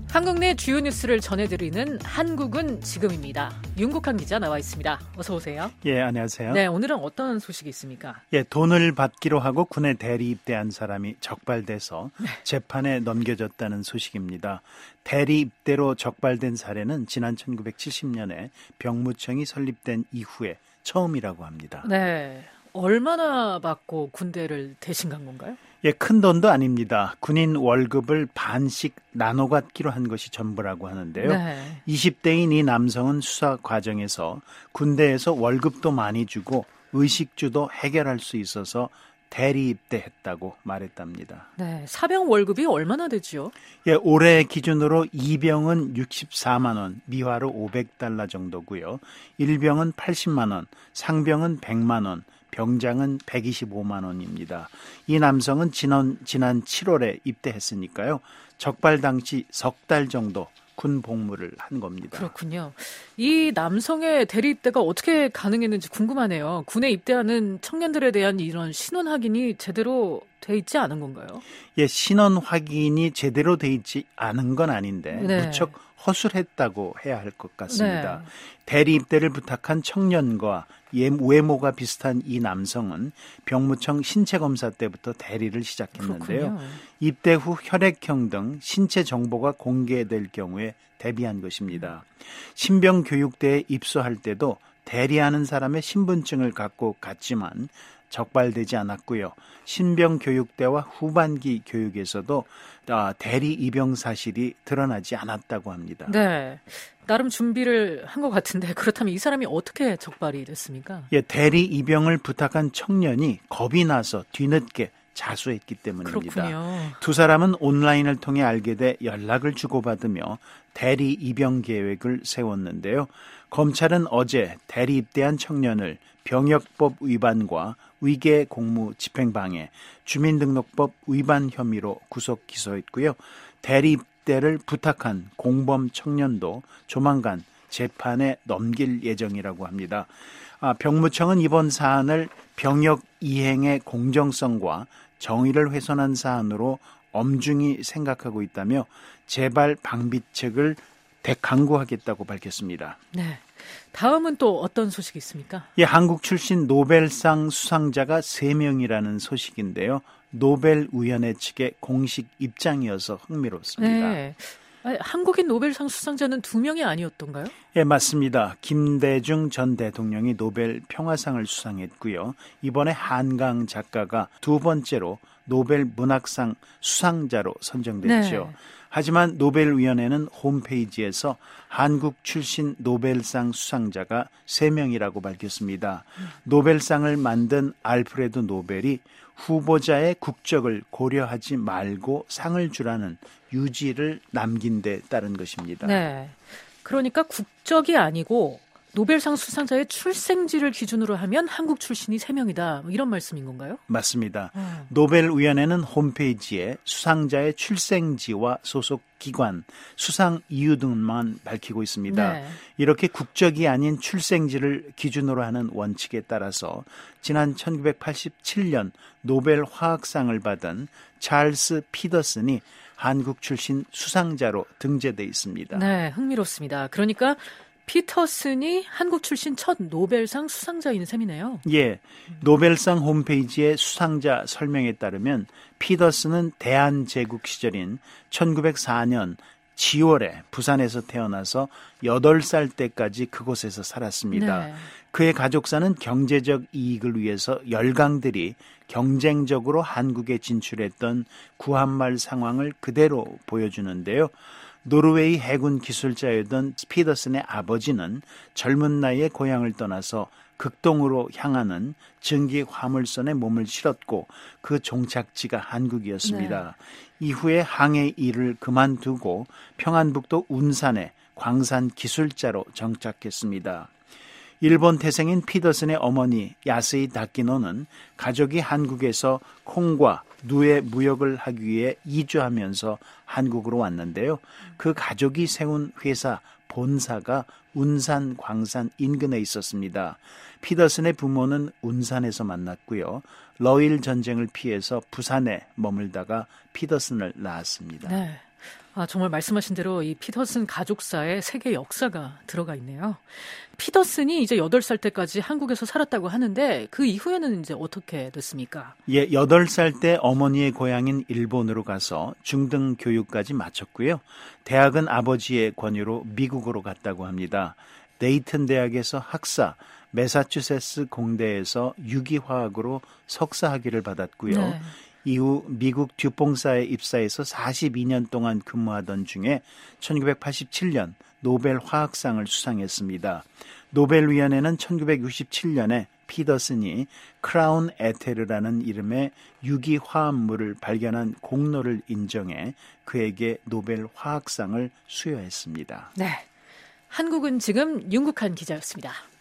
한국 내 주요 뉴스를 전해드리는 한국은 지금입니다. 윤국한 기자 나와 있습니다. 어서 오세요. 예, 안녕하세요. 네, 오늘은 어떤 소식이 있습니까? 예, 돈을 받기로 하고 군에 대리 입대한 사람이 적발돼서 재판에 넘겨졌다는 소식입니다. 대리 입대로 적발된 사례는 지난 1970년에 병무청이 설립된 이후에 처음이라고 합니다. 네, 얼마나 받고 군대를 대신 간 건가요? 예, 큰 돈도 아닙니다. 군인 월급을 반씩 나눠 갖기로 한 것이 전부라고 하는데요. 네. 20대인 이 남성은 수사 과정에서 군대에서 월급도 많이 주고 의식주도 해결할 수 있어서 대리 입대했다고 말했답니다. 네, 사병 월급이 얼마나 되지요? 예, 올해 기준으로 2병은 64만 원, 미화로 500달러 정도고요. 1병은 80만 원, 상병은 100만 원, 병장은 125만 원입니다. 이 남성은 지난 7월에 입대했으니까요. 적발 당시 석 달 정도 군 복무를 한 겁니다. 그렇군요. 이 남성의 대리 입대가 어떻게 가능했는지 궁금하네요. 군에 입대하는 청년들에 대한 이런 신원 확인이 제대로 돼 있지 않은 건가요? 예, 신원 확인이 제대로 돼 있지 않은 건 아닌데 네. 무척 허술했다고 해야 할 것 같습니다. 네. 대리 입대를 부탁한 청년과 외모가 비슷한 이 남성은 병무청 신체검사 때부터 대리를 시작했는데요. 그렇군요. 입대 후 혈액형 등 신체 정보가 공개될 경우에 대비한 것입니다. 신병교육대에 입소할 때도 대리하는 사람의 신분증을 갖고 갔지만 적발되지 않았고요. 신병교육대와 후반기 교육에서도 대리 입영 사실이 드러나지 않았다고 합니다. 네, 나름 준비를 한 것 같은데 그렇다면 이 사람이 어떻게 적발이 됐습니까? 예, 대리 입영을 부탁한 청년이 겁이 나서 뒤늦게 자수했기 때문입니다. 그렇군요. 두 사람은 온라인을 통해 알게 돼 연락을 주고받으며 대리 입영 계획을 세웠는데요. 검찰은 어제 대리 입대한 청년을 병역법 위반과 위계 공무 집행방해, 주민등록법 위반 혐의로 구속 기소했고요. 대리 입대를 부탁한 공범 청년도 조만간 재판에 넘길 예정이라고 합니다. 병무청은 이번 사안을 병역 이행의 공정성과 정의를 훼손한 사안으로 엄중히 생각하고 있다며 재발 방비책을 강구하겠다고 밝혔습니다. 네, 다음은 또 어떤 소식이 있습니까? 예, 한국 출신 노벨상 수상자가 3명이라는 소식인데요. 노벨위원회 측의 공식 입장이어서 흥미롭습니다. 네, 한국인 노벨상 수상자는 2명이 아니었던가요? 예, 맞습니다. 김대중 전 대통령이 노벨 평화상을 수상했고요. 이번에 한강 작가가 두 번째로 노벨 문학상 수상자로 선정됐죠. 네. 하지만 노벨위원회는 홈페이지에서 한국 출신 노벨상 수상자가 3명이라고 밝혔습니다. 노벨상을 만든 알프레드 노벨이 후보자의 국적을 고려하지 말고 상을 주라는 유지를 남긴 데 따른 것입니다. 네, 그러니까 국적이 아니고 노벨상 수상자의 출생지를 기준으로 하면 한국 출신이 3명이다. 이런 말씀인 건가요? 맞습니다. 노벨위원회는 홈페이지에 수상자의 출생지와 소속 기관, 수상 이유 등만 밝히고 있습니다. 네. 이렇게 국적이 아닌 출생지를 기준으로 하는 원칙에 따라서 지난 1987년 노벨 화학상을 받은 찰스 피더슨이 한국 출신 수상자로 등재돼 있습니다. 네, 흥미롭습니다. 그러니까 피터슨이 한국 출신 첫 노벨상 수상자인 셈이네요. 예, 노벨상 홈페이지의 수상자 설명에 따르면 피더슨은 대한제국 시절인 1904년 10월에 부산에서 태어나서 8살 때까지 그곳에서 살았습니다. 네. 그의 가족사는 경제적 이익을 위해서 열강들이 경쟁적으로 한국에 진출했던 구한말 상황을 그대로 보여주는데요. 노르웨이 해군 기술자였던 피더슨의 아버지는 젊은 나이에 고향을 떠나서 극동으로 향하는 증기 화물선에 몸을 실었고 그 종착지가 한국이었습니다. 네. 이후에 항해 일을 그만두고 평안북도 운산에 광산 기술자로 정착했습니다. 일본 태생인 피더슨의 어머니 야스이 다키노는 가족이 한국에서 콩과 누에 무역을 하기 위해 이주하면서 한국으로 왔는데요. 그 가족이 세운 회사 본사가 운산 광산 인근에 있었습니다. 피더슨의 부모는 운산에서 만났고요. 러일 전쟁을 피해서 부산에 머물다가 피더슨을 낳았습니다. 네. 정말 말씀하신 대로 이 피터슨 가족사의 세계 역사가 들어가 있네요. 피터슨이 이제 8살 때까지 한국에서 살았다고 하는데 그 이후에는 이제 어떻게 됐습니까? 8살 때 어머니의 고향인 일본으로 가서 중등 교육까지 마쳤고요. 대학은 아버지의 권유로 미국으로 갔다고 합니다. 데이튼 대학에서 학사, 매사추세츠 공대에서 유기화학으로 석사학위를 받았고요. 네. 이후 미국 듀퐁사에 입사해서 42년 동안 근무하던 중에 1987년 노벨 화학상을 수상했습니다. 노벨위원회는 1967년에 피터슨이 크라운 에테르라는 이름의 유기화합물을 발견한 공로를 인정해 그에게 노벨 화학상을 수여했습니다. 네, 한국은 지금 윤국한 기자였습니다.